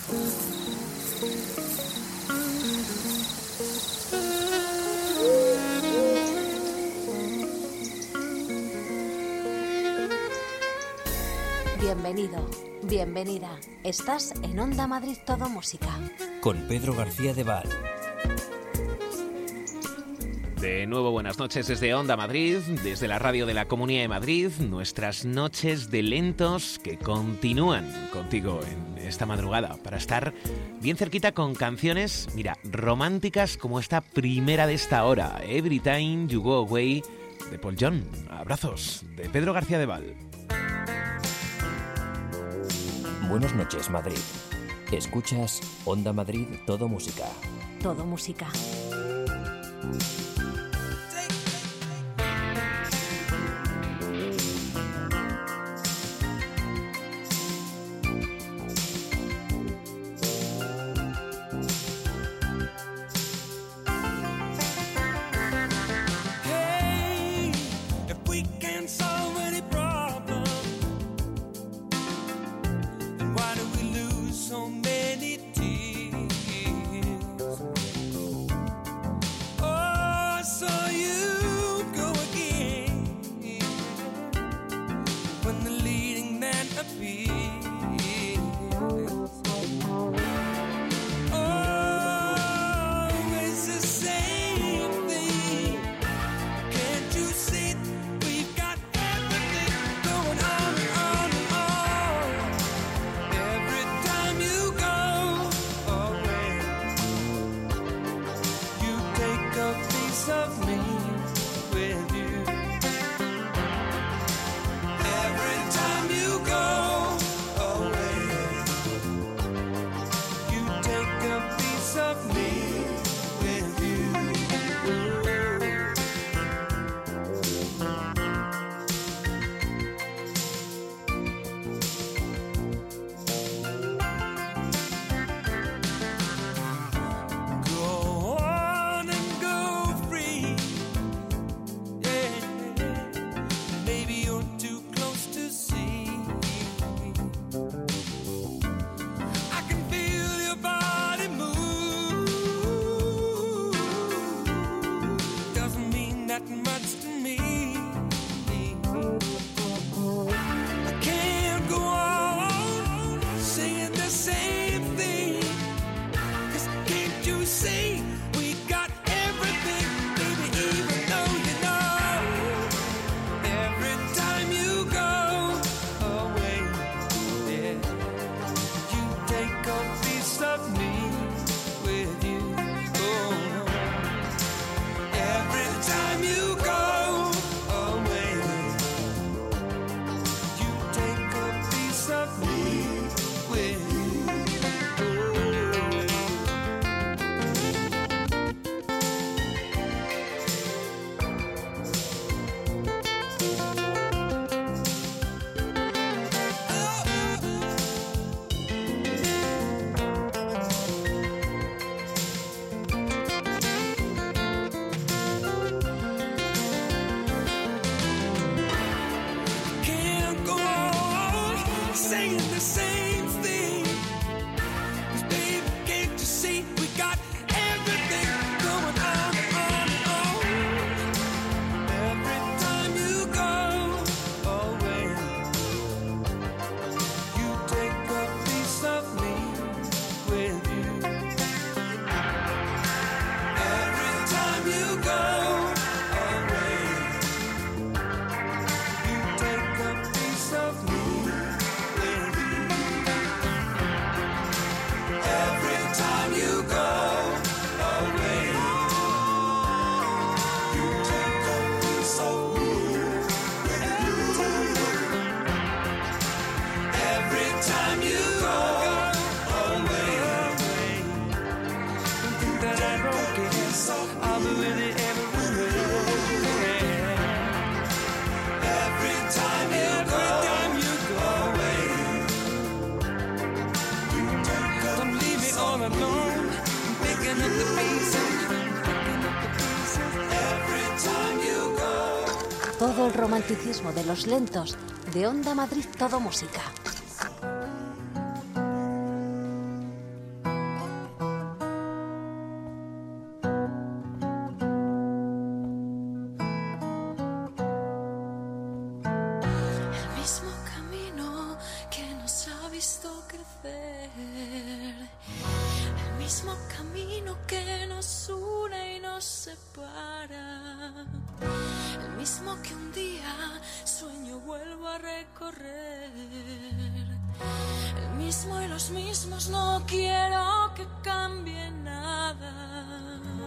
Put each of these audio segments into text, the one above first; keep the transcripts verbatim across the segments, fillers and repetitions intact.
Bienvenido, bienvenida. Estás en Onda Madrid Todo Música. Con Pedro García de Val. De nuevo, buenas noches desde Onda Madrid, desde la radio de la Comunidad de Madrid, nuestras noches de lentos que continúan contigo en esta madrugada para estar bien cerquita con canciones, mira, románticas como esta primera de esta hora, Every Time You Go Away, de Paul John. Abrazos, de Pedro García de Val. Buenas noches, Madrid. Escuchas Onda Madrid Todo Música. Todo Música. Todo el romanticismo de los lentos de Onda Madrid Todo Música. amanecer. El mismo camino que nos une y nos separa. El mismo que un día sueño vuelvo a recorrer. El mismo y los mismos, no quiero que cambie nada.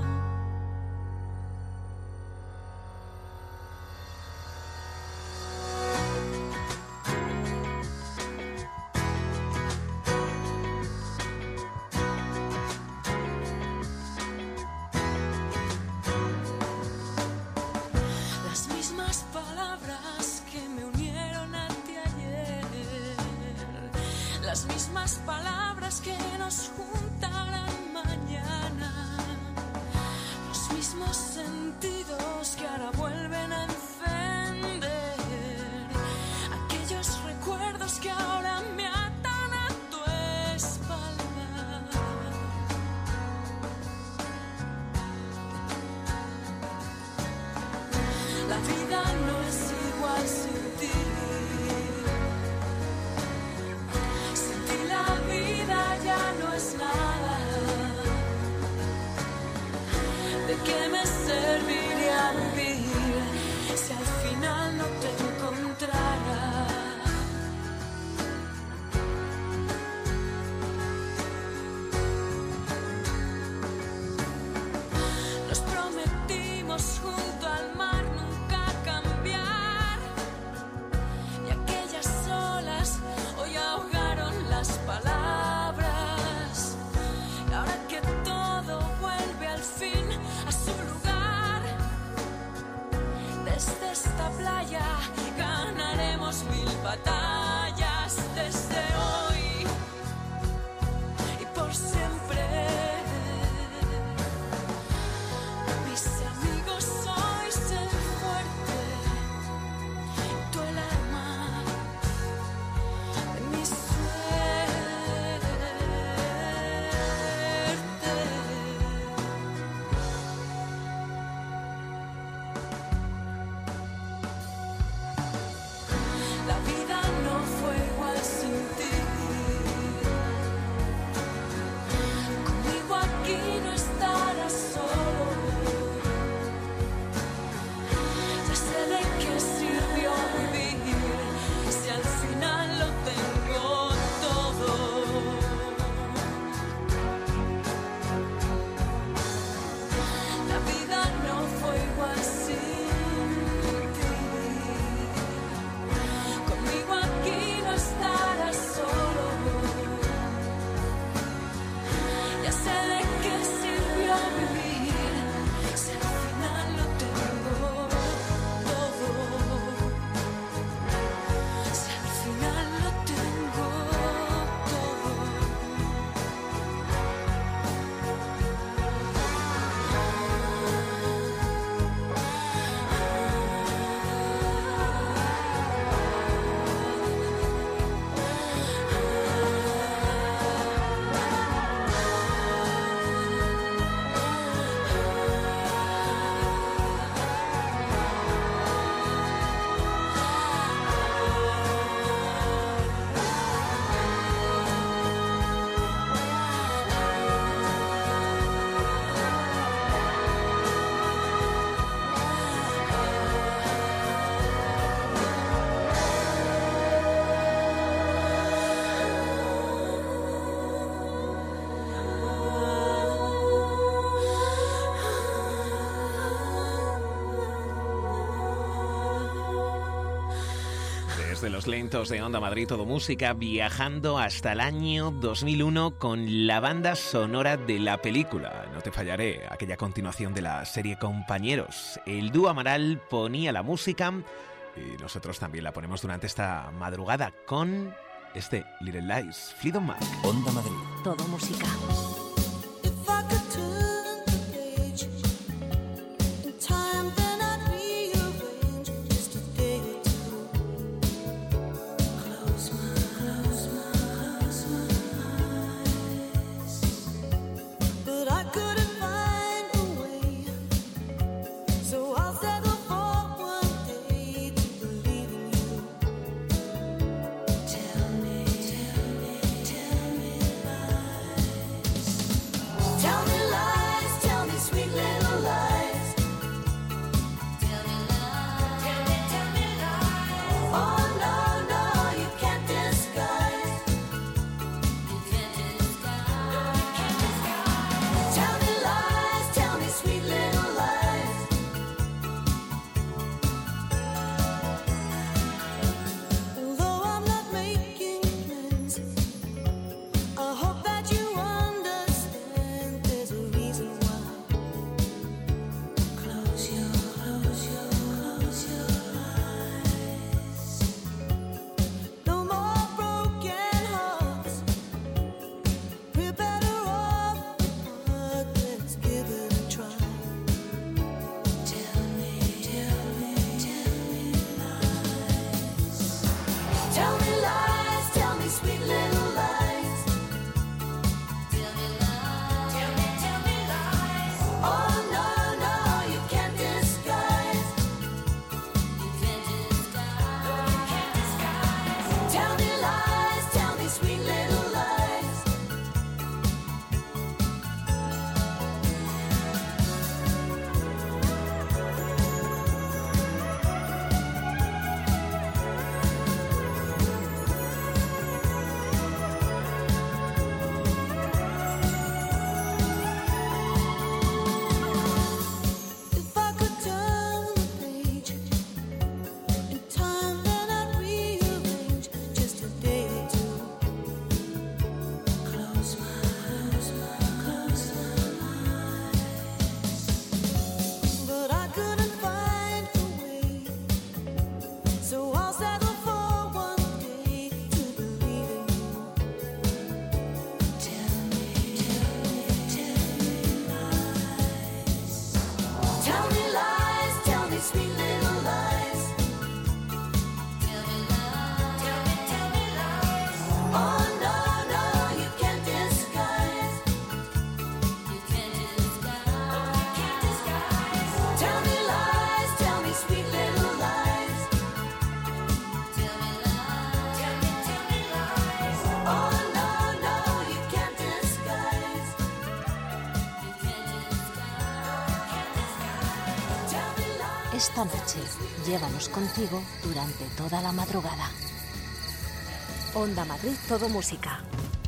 Las mismas palabras que nos juntarán mañana, los mismos sentidos que ahora vuelven a encender, aquellos recuerdos que ahora me atan a tu espalda. La vida no es igual sin ti. ¿De qué me serviría vivir si al final no te encontrara? Nos prometimos junto al mar nunca cambiar, y aquellas olas hoy ahogaron las palabras. Y ahora que todo vuelve al fin a su lugar, desde esta playa ganaremos mil batallas, desde hoy y por siempre. Mis amigos, sois el fuerte, tú el alma de mi suerte. La vida no fue igual sin ti. Conmigo aquí no estarás solo. Ya sé de qué sirvió vivir si al final lo tengo todo. La vida no fue igual sin ti. Conmigo aquí no estarás solo. Ya sé de qué sirvió vivir si al final lo tengo todo. Si al final lo tengo todo. Desde los lentos de Onda Madrid Todo Música, viajando hasta el año dos mil uno con la banda sonora de la película No te fallaré, aquella continuación de la serie Compañeros. El dúo Amaral ponía la música y nosotros también la ponemos durante esta madrugada con este Little Lies, Freedom Mac. Onda Madrid. Todo música. Tell me, tell me, tell me. Esta noche, llévanos contigo durante toda la madrugada. Onda Madrid, todo música.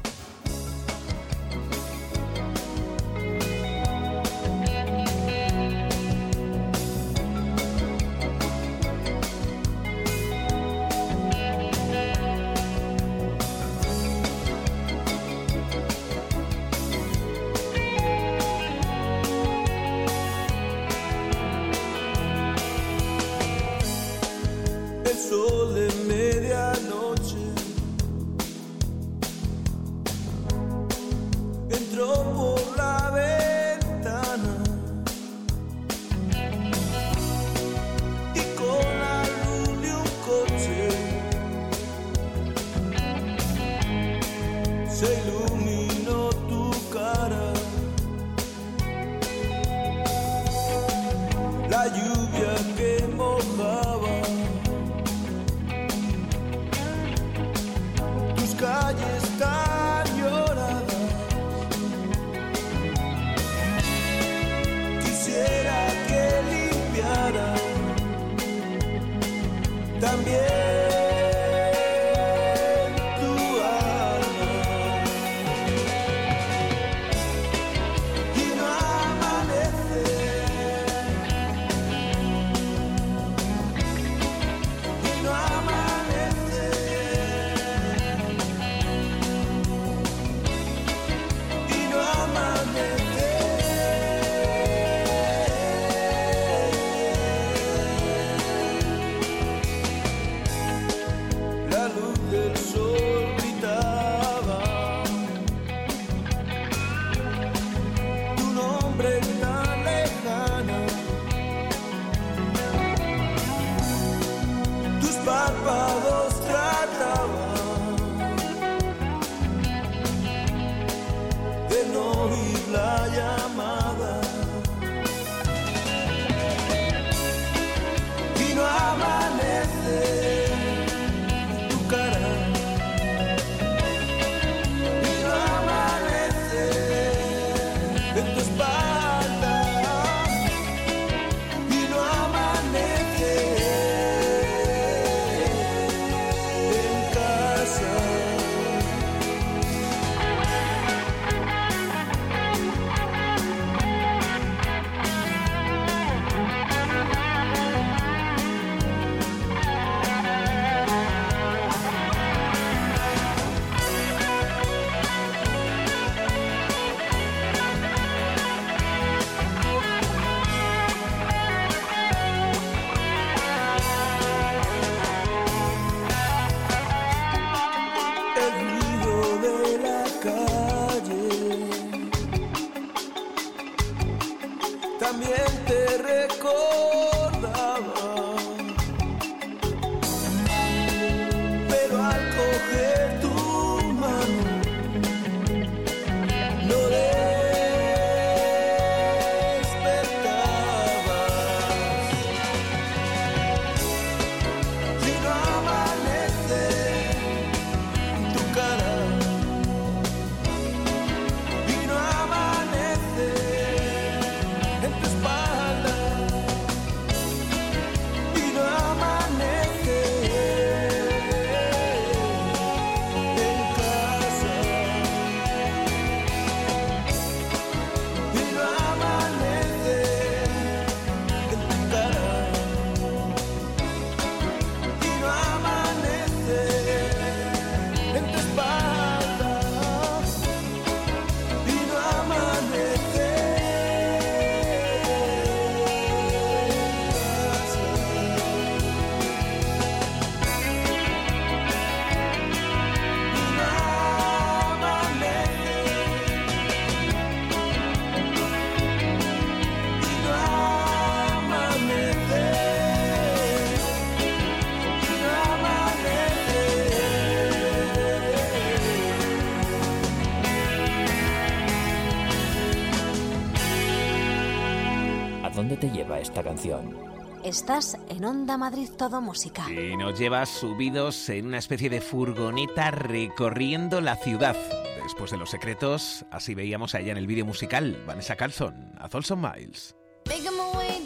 ¿Dónde te lleva esta canción? Estás en Onda Madrid, todo música. Y nos llevas subidos en una especie de furgoneta recorriendo la ciudad. Después de Los Secretos, así veíamos allá en el vídeo musical Vanessa Carlton, A Thousand Miles. Making my way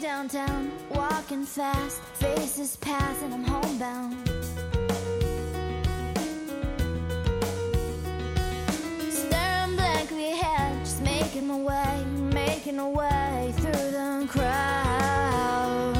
downtown, walking fast, faces pass and I'm homebound. Staring blankly ahead, just making my way, making my way through the crowd.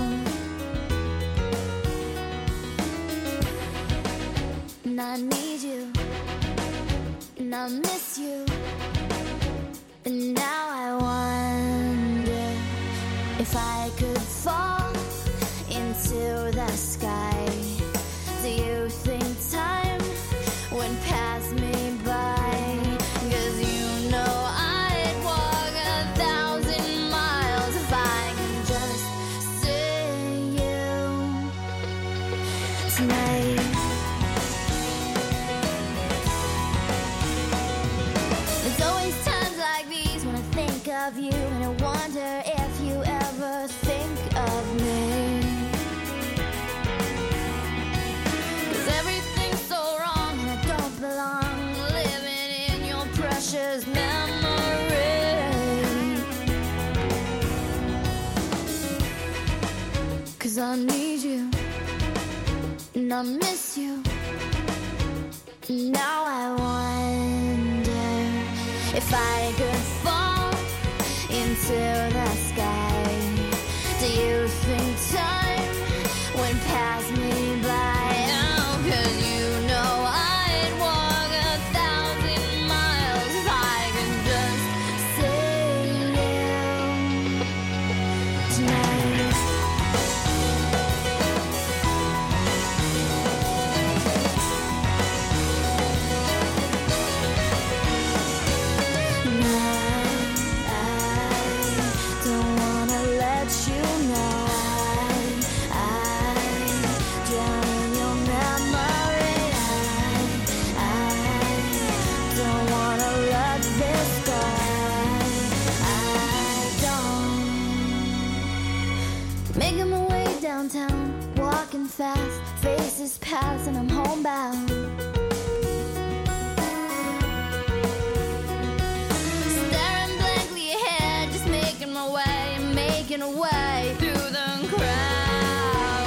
And I need you, and I miss you, and now I wonder if I could fall into the sky. Do you think time would pass me by? 'Cause you know I'd walk a thousand miles if I could just see you tonight. There's always times like these when I think of you, and I wonder if you ever think of me. 'Cause everything's so wrong and I don't belong, living in your precious memory. 'Cause I need you and I miss you. Now I wonder if I could fall into the sky. Do you think time would pass me by? Oh, 'cause you know I'd walk a thousand miles if I could just see you tonight. Don't wanna let you know I, I drown in your memory. I, I don't wanna let this go. I don't. Making my way downtown, walking fast, faces pass and I'm homebound. Staring blankly ahead, just making my way, making a way through the crowd.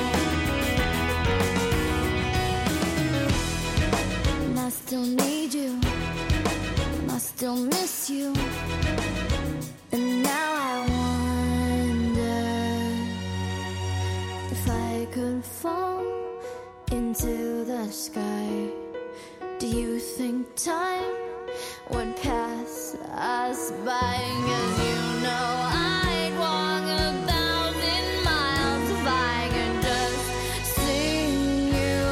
And I still need you, and I still miss you. And now I wonder if I could fall into the sky. Do you think time would pass us by? 'Cause you know I'd walk a thousand miles if I could just see you.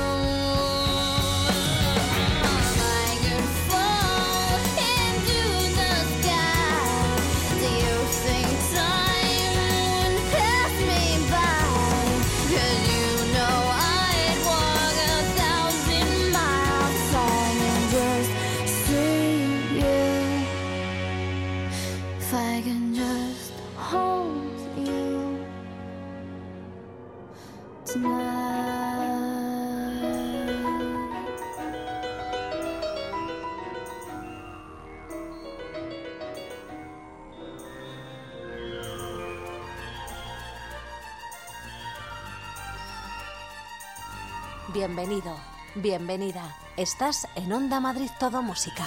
If I could fall into the sky, do you think time would pass me by? 'Cause you know I'd walk a thousand miles if I could just see you. If I can just hold you tonight. Bienvenido, bienvenida. Estás en Onda Madrid Todo Música.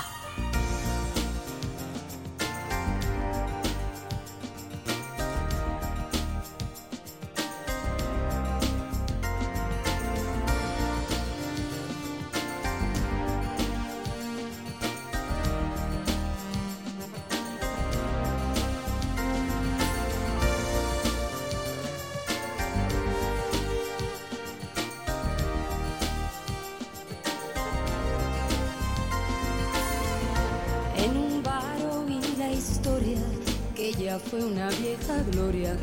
En un bar oí la historia que ya fue una vieja gloria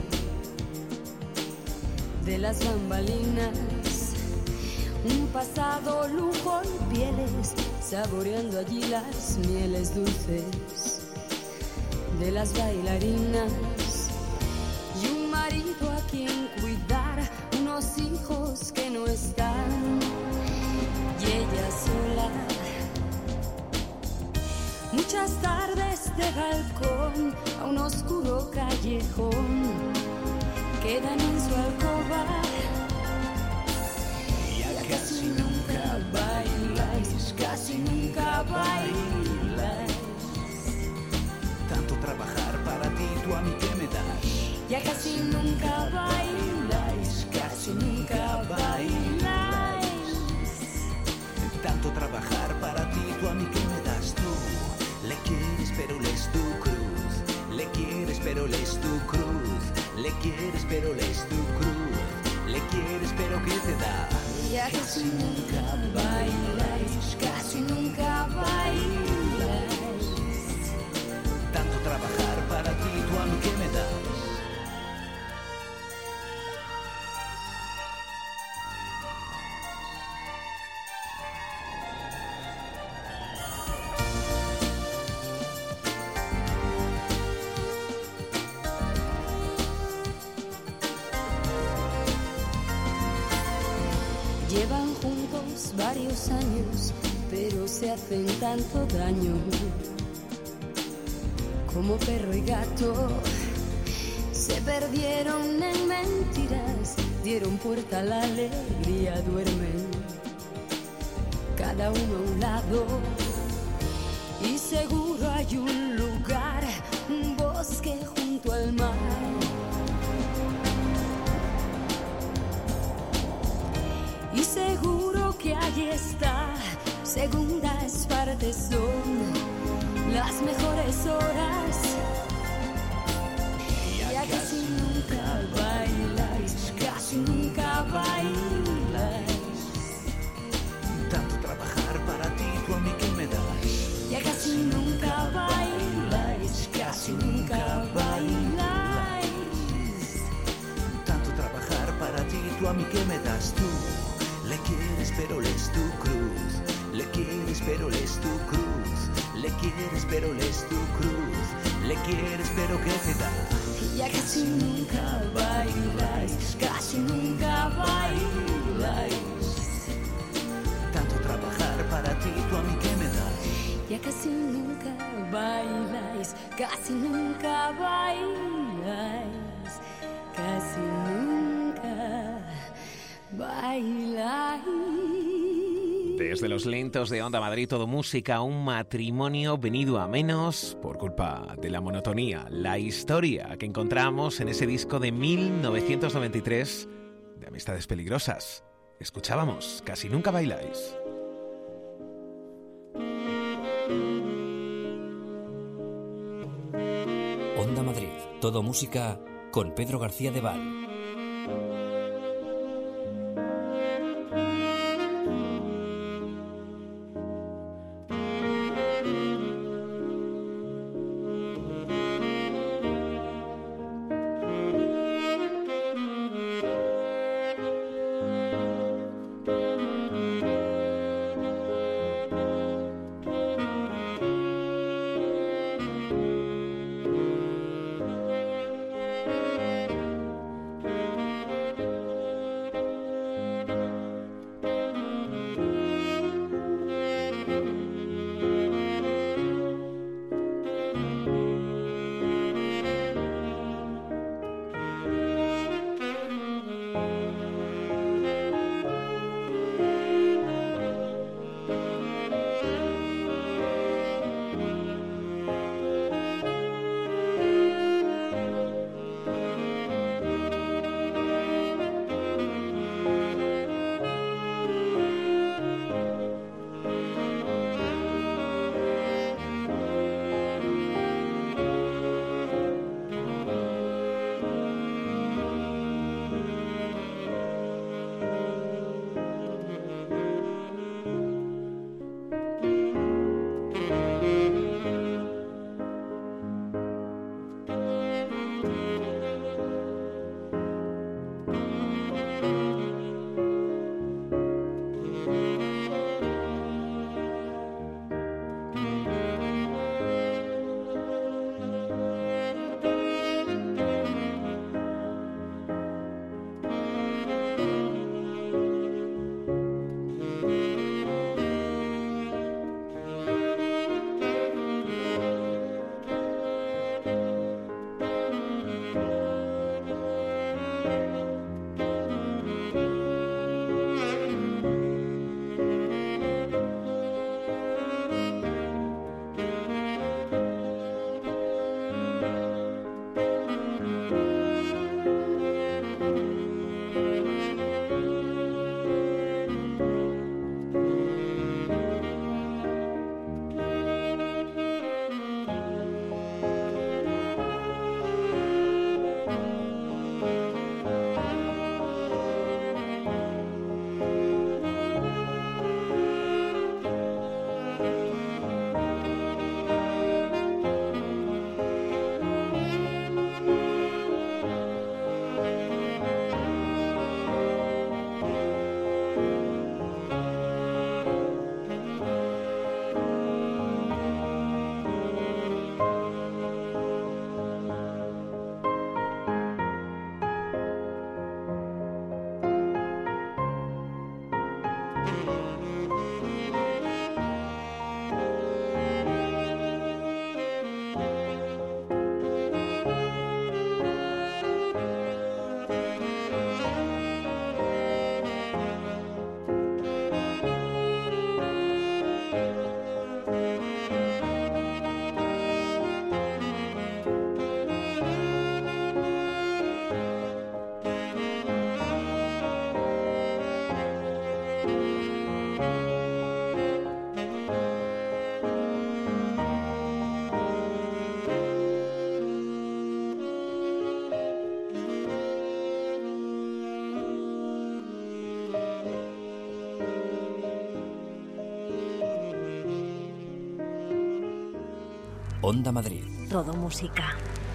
de las bambalinas, un pasado lujo y pieles, saboreando allí las mieles dulces de las bailarinas, y un marido a quien cuidar, unos hijos que no están, y ella sola muchas tardes de balcón a un oscuro callejón, quedan en su alcoba. Ya casi nunca bailáis, casi nunca bailáis. Tanto trabajar para ti, tú a mí que me das. Ya casi nunca bailáis, casi nunca bailáis. Tanto trabajar para ti, tú a mí que me das tú. Le quieres pero lees tu cruz. Le quieres pero lees tu cruz. Le quieres pero lees tu cruz. Le quieres pero ¿qué te da? Ya casi nunca bailáis, casi nunca bailáis. Tanto trabajar para ti, tú a mí que me das. Llevan juntos varios años, pero se hacen tanto daño. Como perro y gato, se perdieron en mentiras, dieron puerta a la alegría, duermen cada uno a un lado. Y seguro hay un lugar, un bosque junto al mar. Y seguro que allí está, segundas partes son las mejores horas. Ya casi nunca bailáis, casi nunca bailáis. Tanto trabajar para ti, tú a mí que me das. Ya casi nunca bailáis, casi nunca bailáis. Tanto trabajar para ti, tú a mí que me das tú. Le quieres pero lees tu cruz. Le quieres pero lees tu cruz. Le quieres pero lees tu cruz. Le quieres pero ¿qué te da? Ya casi nunca bailáis, casi nunca bailáis. Tanto trabajar para ti, tú a mí que me das. Ya casi nunca bailáis, casi nunca bailáis, casi nunca bailáis. Desde los lentos de Onda Madrid, todo música, un matrimonio venido a menos por culpa de la monotonía. La historia que encontramos en ese disco de mil novecientos noventa y tres de Amistades Peligrosas. Escuchábamos Casi Nunca Bailáis. Onda Madrid, todo música con Pedro García de Val. Onda Madrid. Todo música.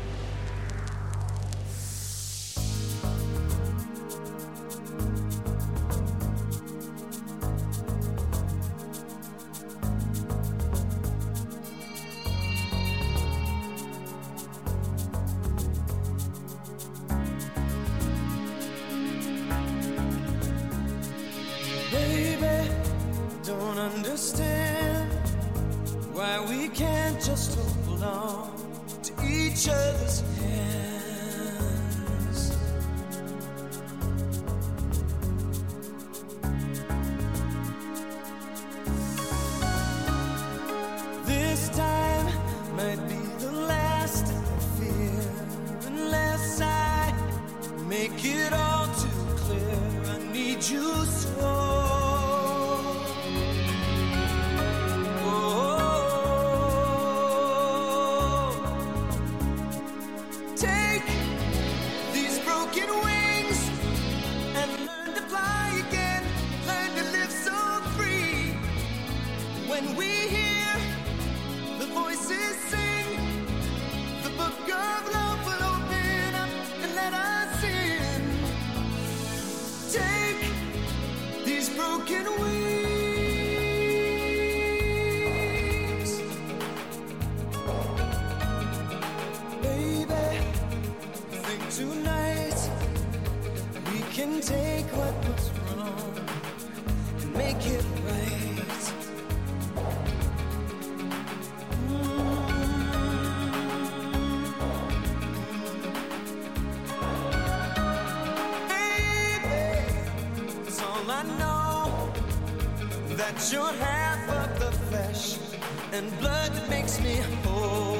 You're half of the flesh and blood that makes me whole.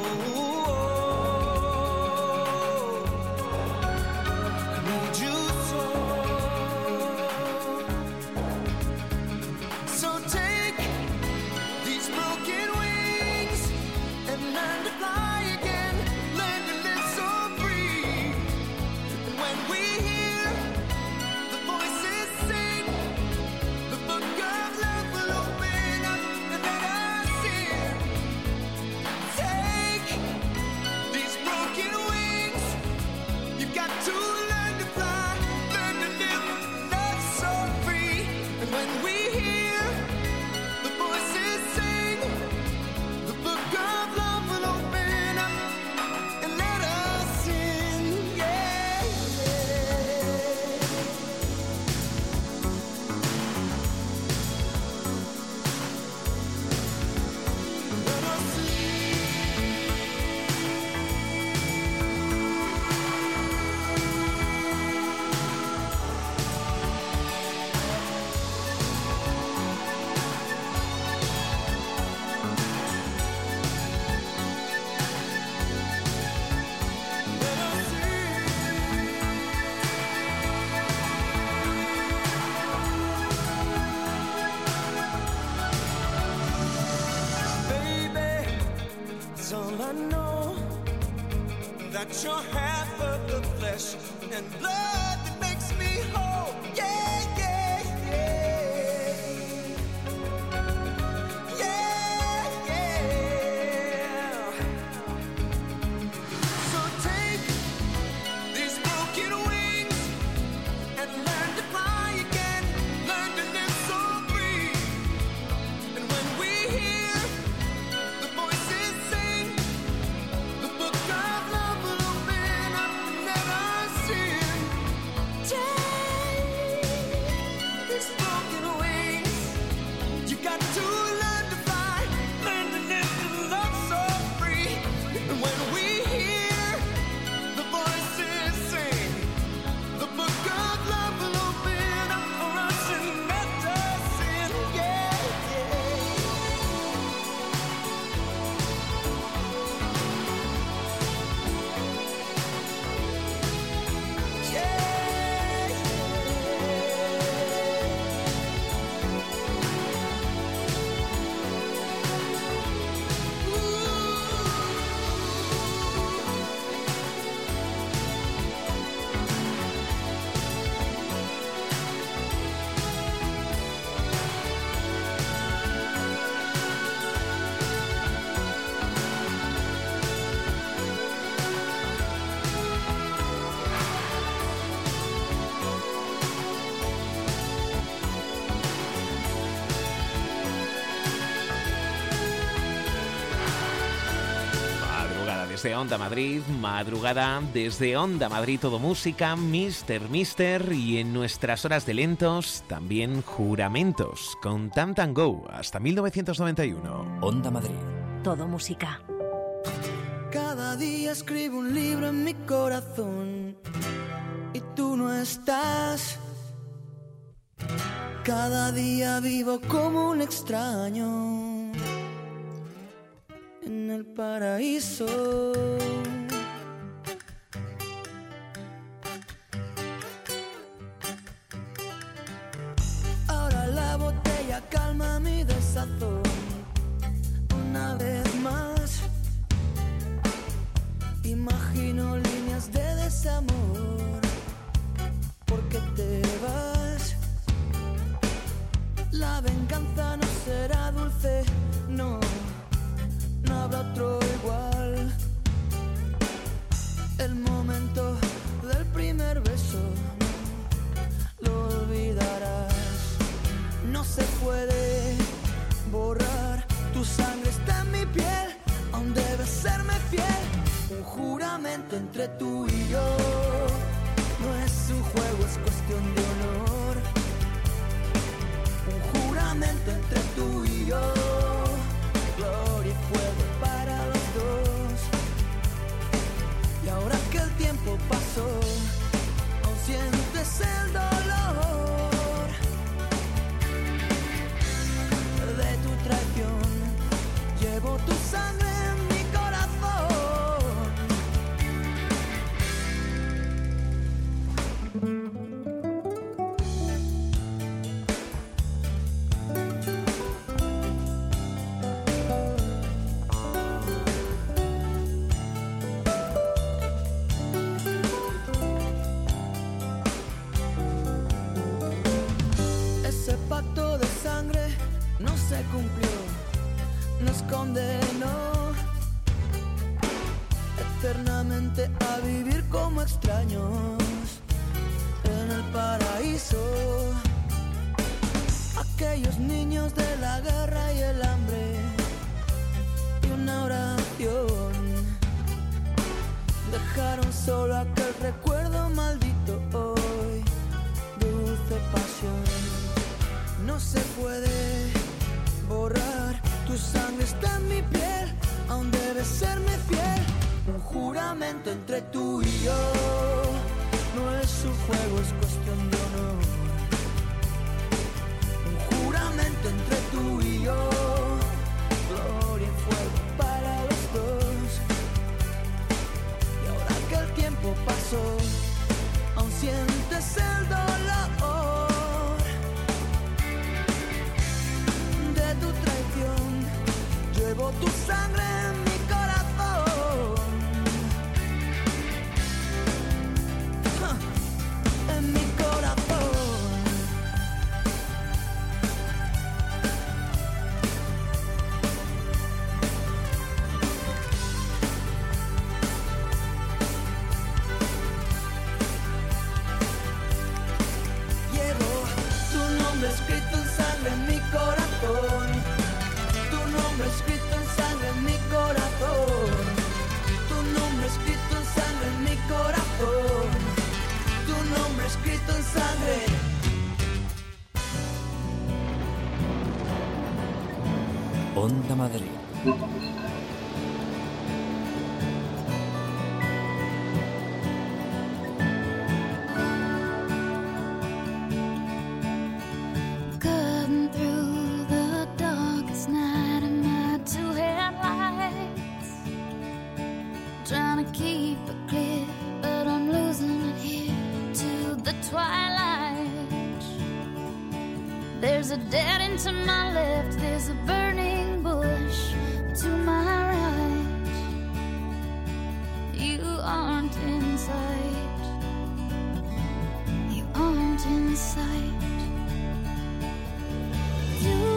I need you so. So take these broken wings and learn to fly again. Learn to live so free. And when we hear the voices sing, the book of love will open up and let us in. Take these broken wings. You've got to learn to fly, learn to live, love so free. And when we hear the voices sing, the book of love will open up and let us in. Yeah, let us in. Baby, it's all I know, that you're half of the flesh and blood that makes me whole. Yeah, yeah, yeah. Yeah, yeah. So take these broken wings and learn to fly again. Learn to live so free. And when we hear the voices sing, the book of love will open up and let us in. desde Onda Madrid, madrugada desde Onda Madrid, todo música, Mister Mister, y en nuestras horas de lentos también Juramentos, con Tam Tam Go hasta mil novecientos noventa y uno. Onda Madrid. Todo música. Cada día escribo un libro en mi corazón y tú no estás. Cada día vivo como un extraño en el paraíso. Ahora la botella calma mi desazón una vez más. Imagino líneas de desamor porque te vas. La venganza no será dulce, no, no habrá otro igual. El momento del primer beso no lo olvidarás. No se puede borrar, tu sangre está en mi piel, aún debes serme fiel. Un juramento entre tú y yo, no es un juego, es cuestión de honor. Un juramento entre tú y yo, gloria y fuego para los dos. Y ahora que el tiempo pasó, aún sientes el dolor de tu traición. Llevo tu sangre en mi corazón. Ese pacto de sangre no se cumplió, nos condenó eternamente a vivir como extraños en el paraíso. Aquellos niños de la guerra y el hambre y una oración dejaron solo aquel recuerdo maldito hoy, dulce pasión. No se puede borrar, tu sangre está en mi piel, aún debes serme fiel. Un juramento entre tú y yo, no es un juego, es cuestión de honor. Un juramento entre tú y yo, gloria y fuego para los dos. Y ahora que el tiempo pasó, aún sientes el dolor de tu traición. Llevo tu sangre en mi corazón, ja, en mi corazón. Llevo tu nombre escrito en sangre en mi corazón. Tu nombre escrito en sangre en mi corazón. Tu nombre escrito en sangre en mi corazón. Tu nombre escrito en sangre. Onda Madrid. Cutting through the darkest night in my two headlights, trying to keep it clear, but I'm losing it here to the twilight. There's a dead end to my left, there's a burning bush to my right. You aren't in sight, you aren't in sight. You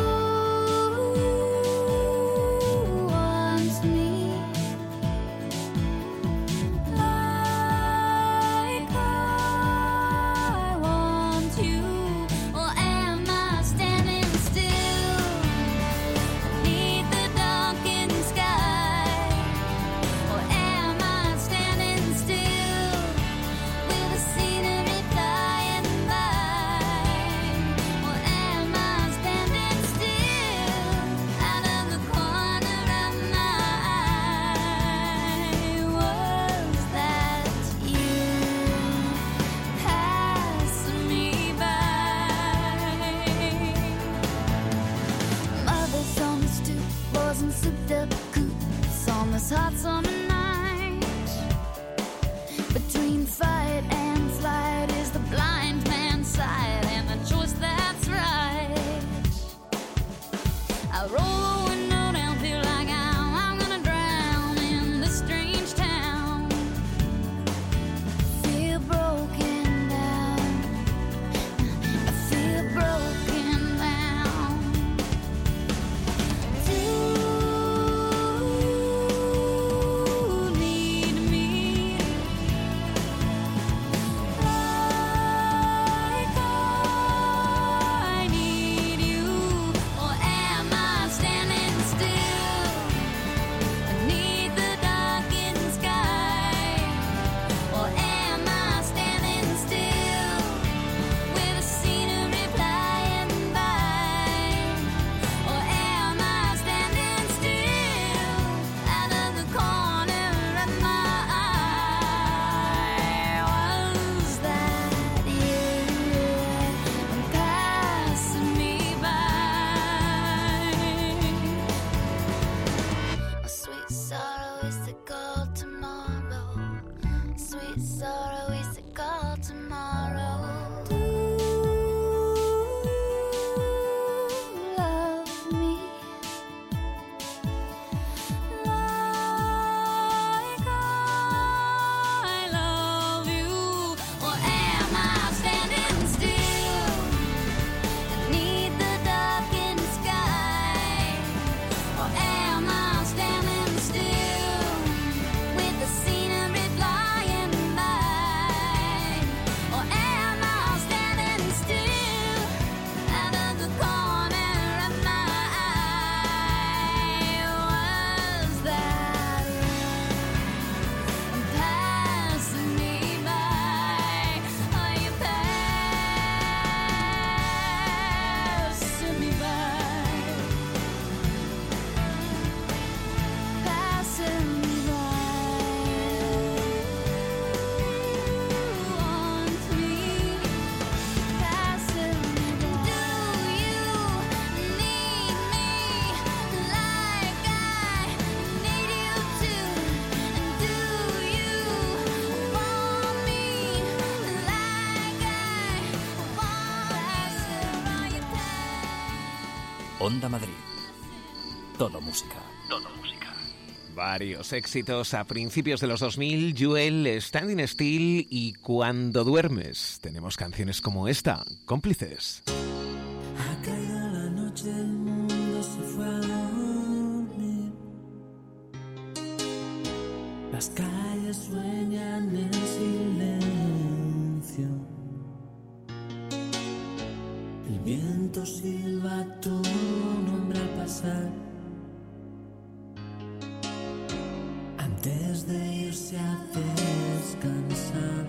want me like I want you, or am I standing still beneath the darkened sky? this hot summer night. Between fight and flight is the blind man's sight, and the choice that's right. I roll the window down, feel like I'm, I'm gonna drown in this strange town. Feel broken down. I feel broken down. Do you need me like I need you, or am I standing still beneath the darkened sky? Or am I standing still with the scenery flying by? Or am I standing still out of the corner of my eye? Was that you passing me by? A sweet sorrow is to call tomorrow. Sweet sorrow is to call tomorrow. Do you love me like I love you? Or am I standing still beneath the darkened sky? Or am I standing still with the scenery flying by? Or am I standing still out of the corner of my eye? Was that you passing me by? Are you passing me by? Passing me by. Want me? Passing me by. Do you need me like I need you to? And do you want me like I want you? Are you tired? Onda Madrid. Todo música. Varios éxitos a principios de los dos mil, Jewel, Standing Still y Cuando duermes. Tenemos canciones como esta, Cómplices. Ha caído la noche, el mundo se fue a dormir. Las calles sueñan en silencio. El viento silba tu nombre al pasar. Antes de irse a descansar,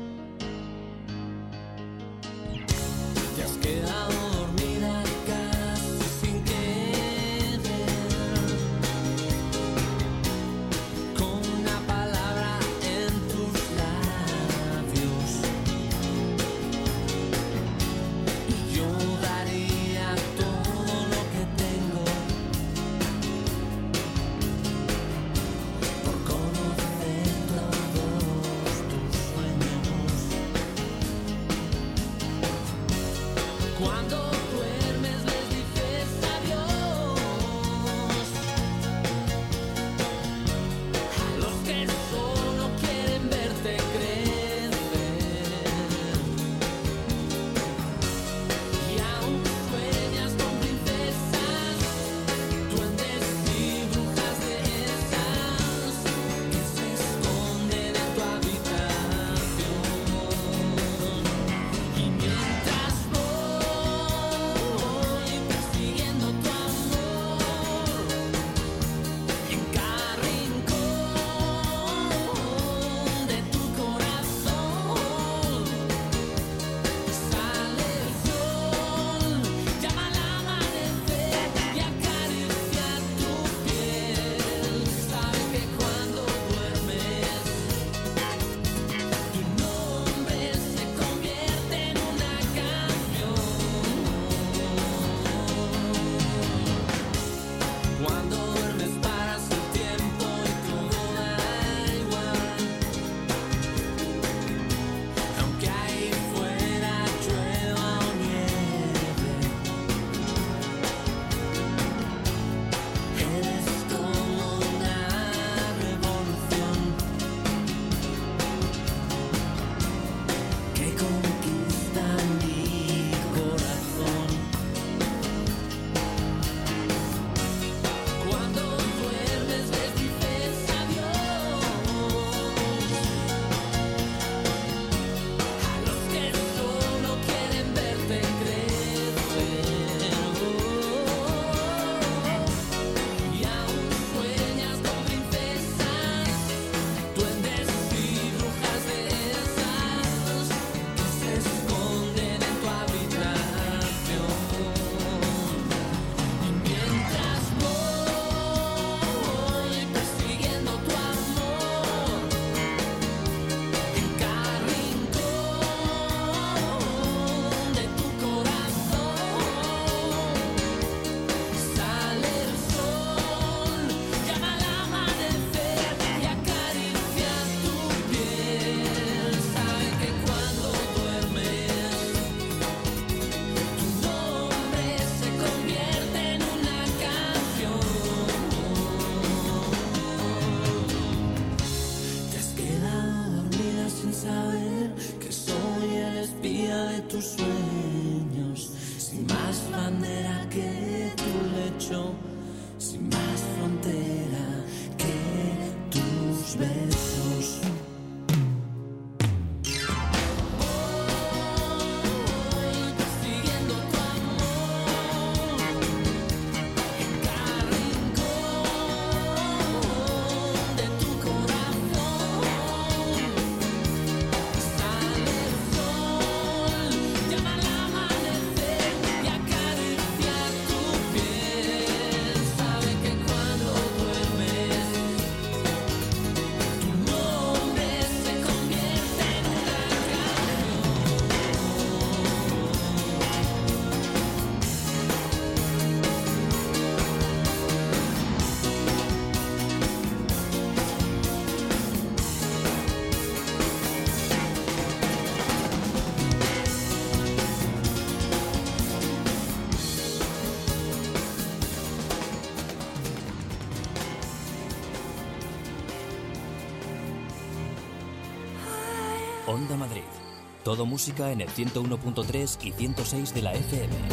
te has quedado dormida casi sin querer, con una palabra en tus labios, y yo daría todo lo que tengo por conocer todos tus sueños. Onda Madrid. Todo música en el ciento uno punto tres y ciento seis de la F M.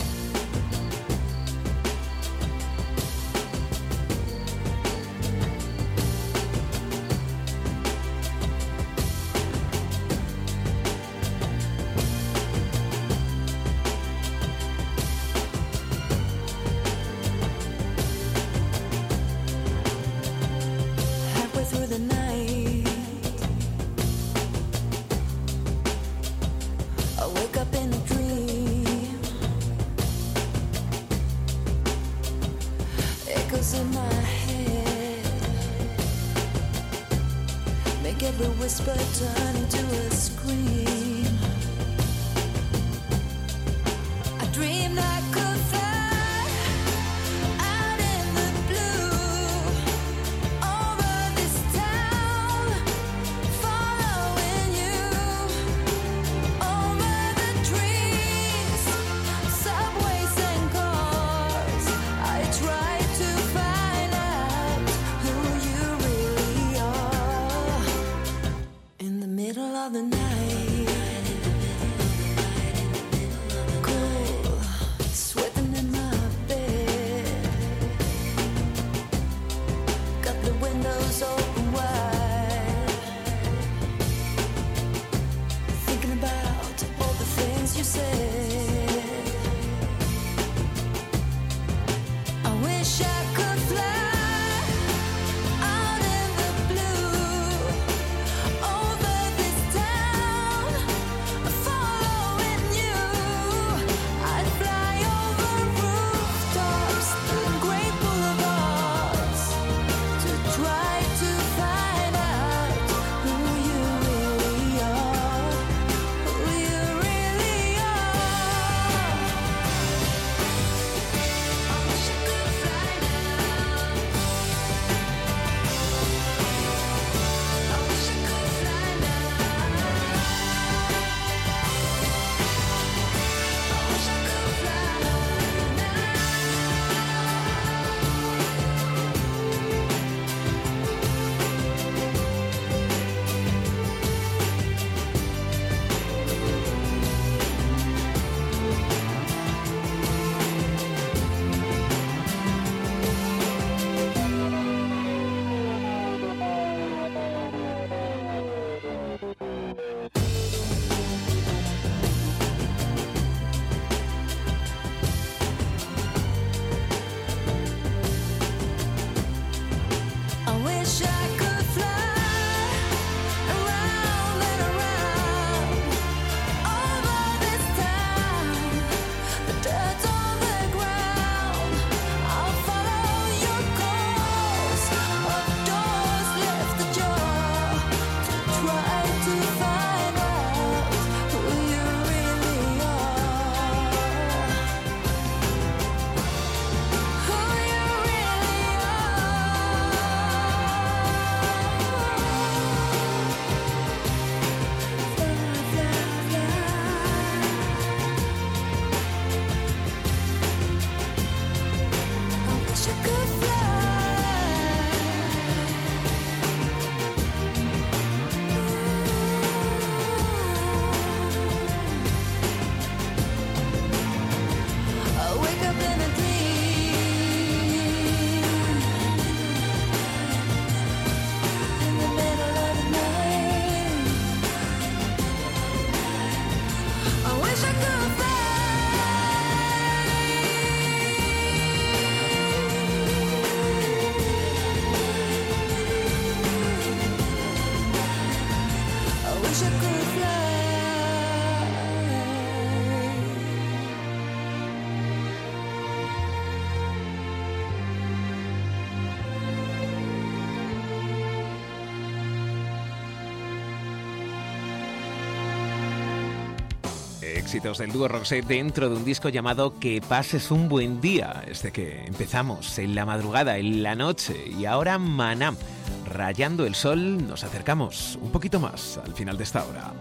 Éxitos del dúo Roxette dentro de un disco llamado Que pases un buen día. Este que empezamos en la madrugada, en la noche, y ahora Maná. Rayando el sol, nos acercamos un poquito más al final de esta hora.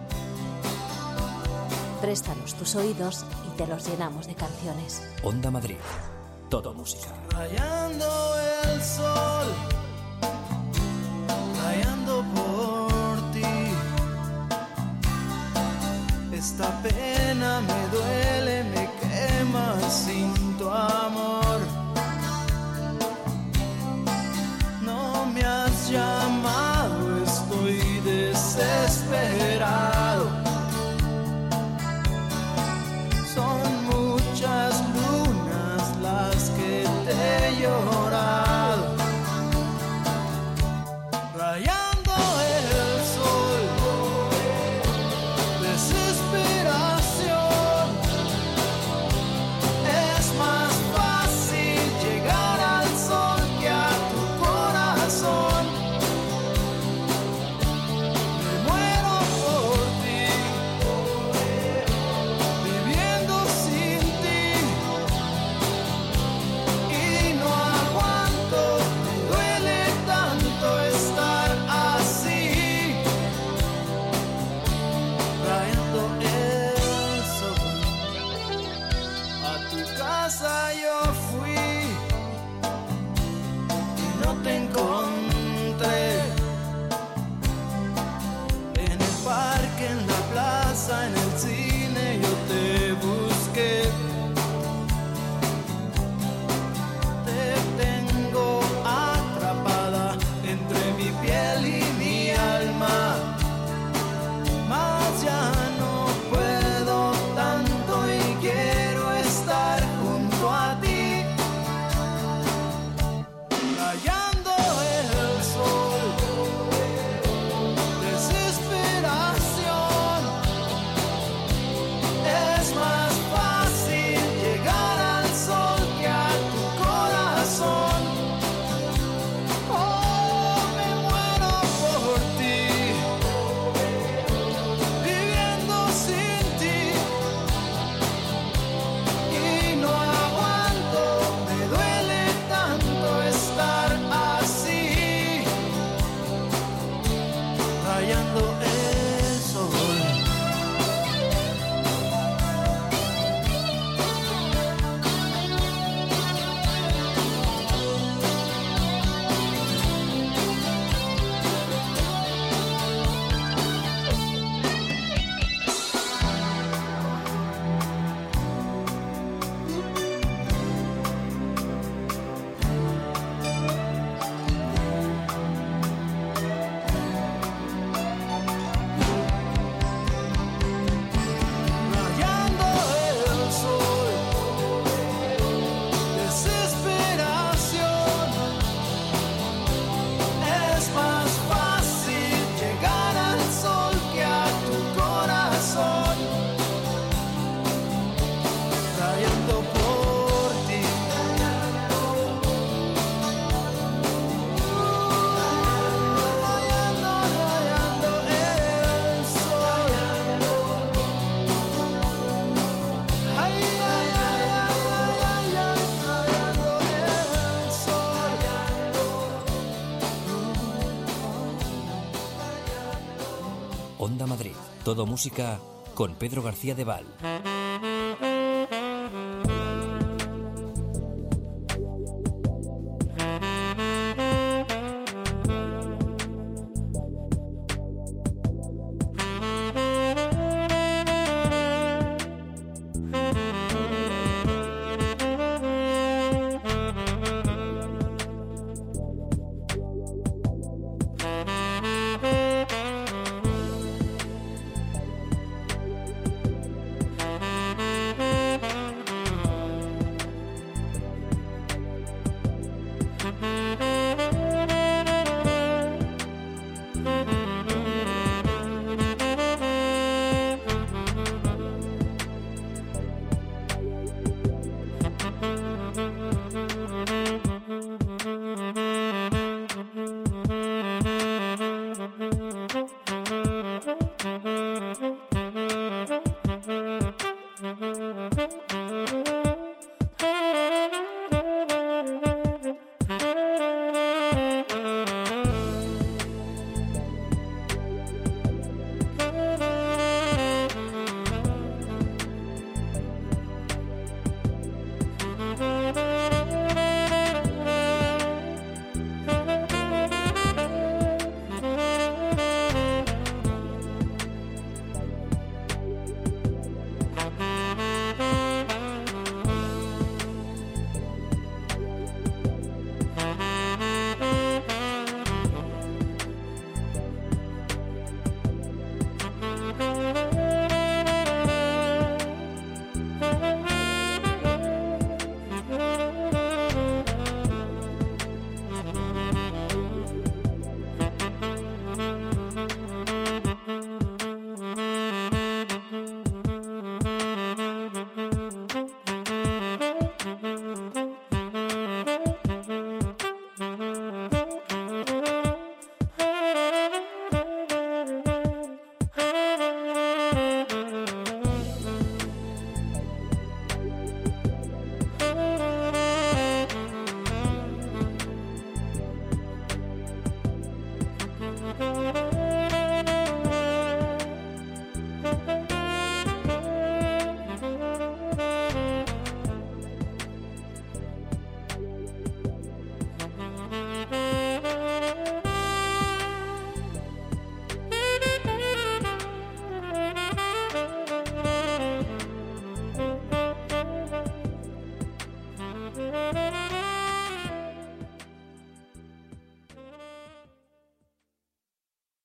Préstanos tus oídos y te los llenamos de canciones. Onda Madrid. Todo música. Rayando el sol, rayando por ti, rayando el sol, desesperación. Es más fácil llegar al sol que a tu corazón. Me muero por ti, viviendo sin ti, y no aguanto, me duele tanto estar así, rayando el sol. A tu casa yo fui y no te encontré. En el parque, en la plaza, en el cine yo te busqué. Te tengo atrapada entre mi piel y mi alma, mas ya no puedo tanto y quiero estar junto a ti, rayando el sol, desesperación. Es más fácil llegar al sol que a tu corazón. Oh, me muero por ti, viviendo sin ti, y no aguanto, me duele tanto estar así, rayando el sol. Rayando el sol, desesperación. Es más fácil llegar al sol que a tu corazón, rayando por ti. Rayando, rayando el sol. Ay, ay, ay, ay, ay, ay, ay, rayando el sol. Onda Madrid, todo música con Pedro García de Val.